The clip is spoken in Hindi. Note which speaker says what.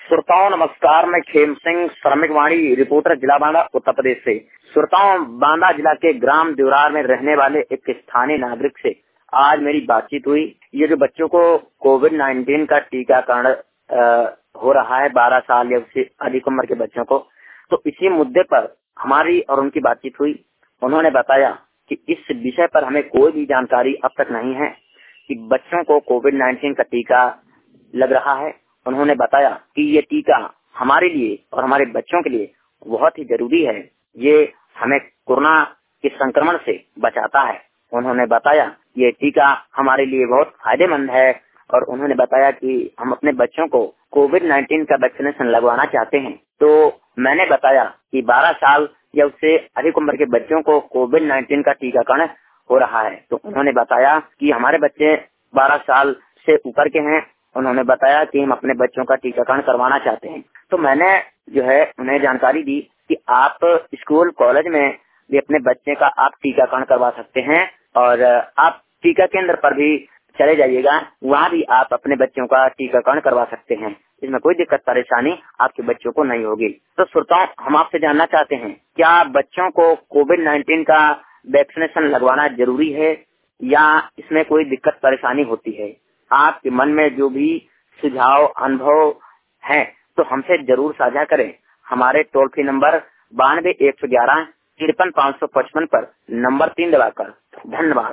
Speaker 1: श्रोताओं नमस्कार, मैं खेम सिंह श्रमिक वाणी रिपोर्टर जिला बांदा उत्तर प्रदेश से। श्रोताओं, बांदा जिला के ग्राम देवरार में रहने वाले एक स्थानीय नागरिक से आज मेरी बातचीत हुई। ये जो बच्चों को कोविड-19 का टीकाकरण हो रहा है 12 साल या उससे अधिक उम्र के बच्चों को, तो इसी मुद्दे पर हमारी और उनकी बातचीत हुई। उन्होंने बताया कि इस विषय पर हमें कोई भी जानकारी अब तक नहीं है कि बच्चों को कोविड-19 का टीका लग रहा है। उन्होंने बताया कि ये टीका हमारे लिए और हमारे बच्चों के लिए बहुत ही जरूरी है। ये हमें कोरोना के संक्रमण से बचाता है। उन्होंने बताया ये टीका हमारे लिए बहुत फायदेमंद है और उन्होंने बताया कि हम अपने बच्चों को कोविड-19 का वैक्सीनेशन लगवाना चाहते हैं। तो मैंने बताया कि 12 साल या उससे अधिक उम्र के बच्चों को कोविड-19 का टीकाकरण हो रहा है। तो उन्होंने बताया कि हमारे बच्चे 12 साल से ऊपर के हैं। उन्होंने बताया कि हम अपने बच्चों का टीकाकरण करवाना चाहते हैं। तो मैंने जो है उन्हें जानकारी दी कि आप स्कूल कॉलेज में भी अपने बच्चे का आप टीकाकरण करवा सकते हैं और आप टीका केंद्र पर भी चले जाइएगा, वहाँ भी आप अपने बच्चों का टीकाकरण करवा सकते हैं। इसमें कोई दिक्कत परेशानी आपके बच्चों को नहीं होगी। तो श्रोताओं, हम आपसे जानना चाहते हैं, क्या बच्चों को कोविड-19 का वैक्सीनेशन लगवाना जरूरी है या इसमें कोई दिक्कत परेशानी होती है? आपके मन में जो भी सुझाव अनुभव है तो हमसे जरूर साझा करें। हमारे टोल फ्री नंबर 92 111 53 555 पर नंबर 3 दबाकर। धन्यवाद।